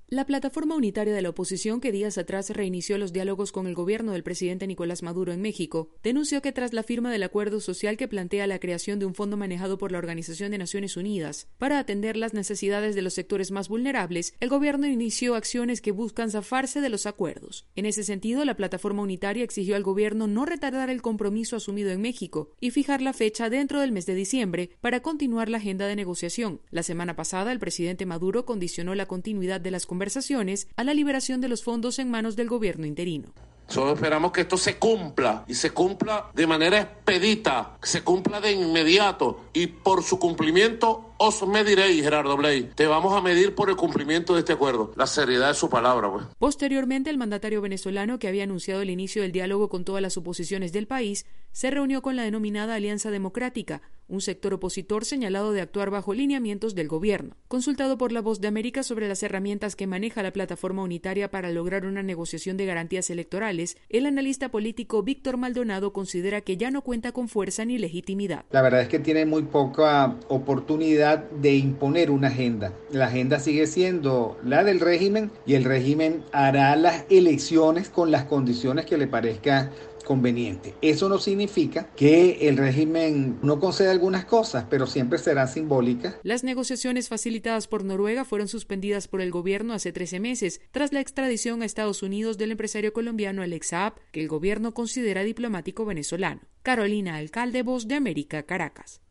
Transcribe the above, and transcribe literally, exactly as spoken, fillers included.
La plataforma unitaria de la oposición, que días atrás reinició los diálogos con el gobierno del presidente Nicolás Maduro en México, denunció que tras la firma del acuerdo social que plantea la creación de un fondo manejado por la Organización de Naciones Unidas para atender las necesidades de los sectores más vulnerables, el gobierno inició acciones que buscan zafarse de los acuerdos. En ese sentido, la plataforma unitaria exigió al gobierno no retardar el compromiso asumido en México y fijar la fecha dentro del mes de diciembre para continuar la agenda de negociación. La semana pasada, el presidente Maduro condicionó la continuidad de las conversaciones a la liberación de los fondos en manos del gobierno interino. Solo esperamos que esto se cumpla y se cumpla de manera expedita, que se cumpla de inmediato, y por su cumplimiento os mediréis, Gerardo Blay. Te vamos a medir por el cumplimiento de este acuerdo. La seriedad de su palabra, pues. Posteriormente, el mandatario venezolano, que había anunciado el inicio del diálogo con todas las oposiciones del país, se reunió con la denominada Alianza Democrática, un sector opositor señalado de actuar bajo lineamientos del gobierno. Consultado por La Voz de América sobre las herramientas que maneja la plataforma unitaria para lograr una negociación de garantías electorales, el analista político Víctor Maldonado considera que ya no cuenta con fuerza ni legitimidad. La verdad es que tiene muy poca oportunidad de imponer una agenda. La agenda sigue siendo la del régimen y el régimen hará las elecciones con las condiciones que le parezca conveniente. Eso no significa que el régimen no conceda algunas cosas, pero siempre serán simbólicas. Las negociaciones facilitadas por Noruega fueron suspendidas por el gobierno hace trece meses, tras la extradición a Estados Unidos del empresario colombiano Alex Saab, que el gobierno considera diplomático venezolano. Carolina Alcalde, Voz de América, Caracas.